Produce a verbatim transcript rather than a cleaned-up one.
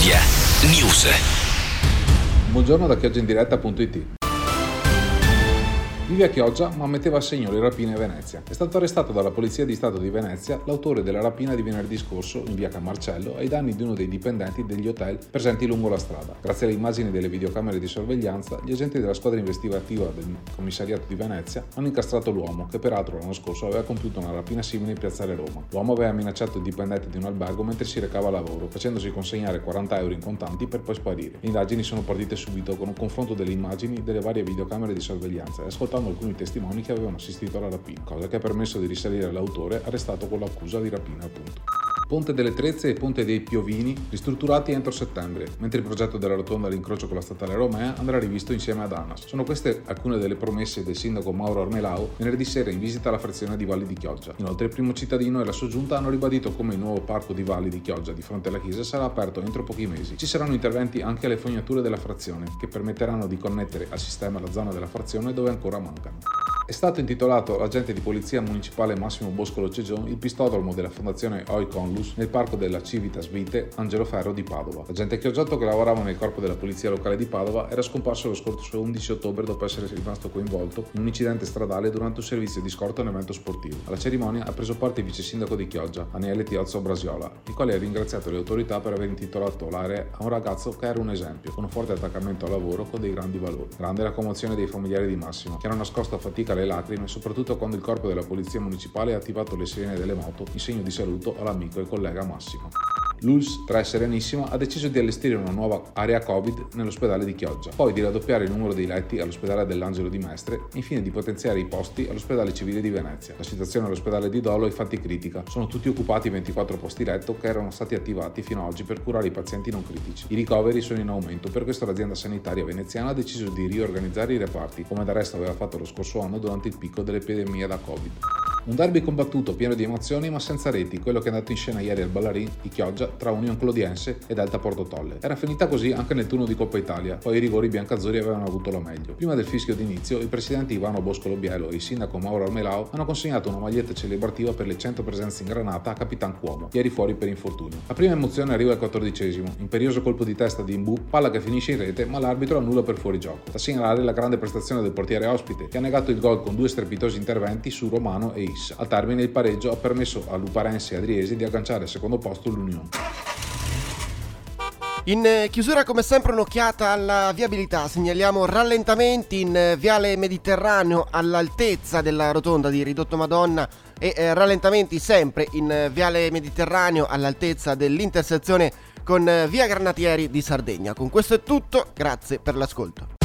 Media News. Buongiorno da chioggia in diretta punto it. Vive a Chioggia ma metteva a segno le rapine a Venezia. È stato arrestato dalla Polizia di Stato di Venezia l'autore della rapina di venerdì scorso in via Camarcello ai danni di uno dei dipendenti degli hotel presenti lungo la strada. Grazie alle immagini delle videocamere di sorveglianza, gli agenti della squadra investigativa del commissariato di Venezia hanno incastrato l'uomo che peraltro l'anno scorso aveva compiuto una rapina simile in piazzale Roma. L'uomo aveva minacciato il dipendente di un albergo mentre si recava a lavoro, facendosi consegnare quaranta euro in contanti per poi sparire. Le indagini sono partite subito con un confronto delle immagini delle varie videocamere di sorveglianza e ascoltando alcuni testimoni che avevano assistito alla rapina, cosa che ha permesso di risalire l'autore arrestato con l'accusa di rapina appunto. Ponte delle Trezze e Ponte dei Piovini ristrutturati entro settembre, mentre il progetto della rotonda all'incrocio con la statale Romea andrà rivisto insieme ad ANAS. Sono queste alcune delle promesse del sindaco Mauro Armelao venerdì sera in visita alla frazione di Valli di Chioggia. Inoltre il primo cittadino e la sua giunta hanno ribadito come il nuovo parco di Valli di Chioggia di fronte alla chiesa sarà aperto entro pochi mesi. Ci saranno interventi anche alle fognature della frazione che permetteranno di connettere al sistema la zona della frazione dove ancora mancano. È stato intitolato all'agente di polizia municipale Massimo Boscolo Cegion il pistodromo della fondazione Oiconlus nel parco della Civitas Vite Angelo Ferro di Padova. L'agente chioggiato che lavorava nel corpo della polizia locale di Padova era scomparso lo scorso undici ottobre dopo essere rimasto coinvolto in un incidente stradale durante un servizio di scorta a un evento sportivo. Alla cerimonia ha preso parte il vice sindaco di Chioggia, Aniele Tiozzo Brasiola, il quale ha ringraziato le autorità per aver intitolato l'area a un ragazzo che era un esempio, con un forte attaccamento al lavoro con dei grandi valori. Grande la commozione dei familiari di Massimo, che hanno nascosto a fatica le lacrime, soprattutto quando il corpo della polizia municipale ha attivato le sirene delle moto in segno di saluto all'amico e collega Massimo. L'U L S tre Serenissima ha deciso di allestire una nuova area Covid nell'ospedale di Chioggia, poi di raddoppiare il numero dei letti all'ospedale dell'Angelo di Mestre e infine di potenziare i posti all'ospedale civile di Venezia. La situazione all'ospedale di Dolo è infatti critica, sono tutti occupati i ventiquattro posti letto che erano stati attivati fino ad oggi per curare i pazienti non critici. I ricoveri sono in aumento, per questo l'azienda sanitaria veneziana ha deciso di riorganizzare i reparti, come del resto aveva fatto lo scorso anno durante il picco dell'epidemia da Covid. Un derby combattuto, pieno di emozioni ma senza reti, quello che è andato in scena ieri al Ballarin di Chioggia tra Union Clodiense e Delta Porto Tolle. Era finita così anche nel turno di Coppa Italia, poi i rigori biancazzurri avevano avuto la meglio. Prima del fischio d'inizio, il presidente Ivano Boscolo Bielo e il sindaco Mauro Armelao hanno consegnato una maglietta celebrativa per le cento presenze in granata a Capitan Cuomo, ieri fuori per infortunio. La prima emozione arriva al quattordicesimo, imperioso colpo di testa di Imbu, palla che finisce in rete ma l'arbitro annulla per fuorigioco. Da segnalare la grande prestazione del portiere ospite, che ha negato il gol con due strepitosi interventi su Romano e Is. Al termine il pareggio ha permesso a Luparense e Adriesi di agganciare al secondo posto l'Unione. In chiusura come sempre un'occhiata alla viabilità, segnaliamo rallentamenti in Viale Mediterraneo all'altezza della rotonda di Ridotto Madonna e eh, rallentamenti sempre in Viale Mediterraneo all'altezza dell'intersezione con Via Granatieri di Sardegna. Con questo è tutto, grazie per l'ascolto.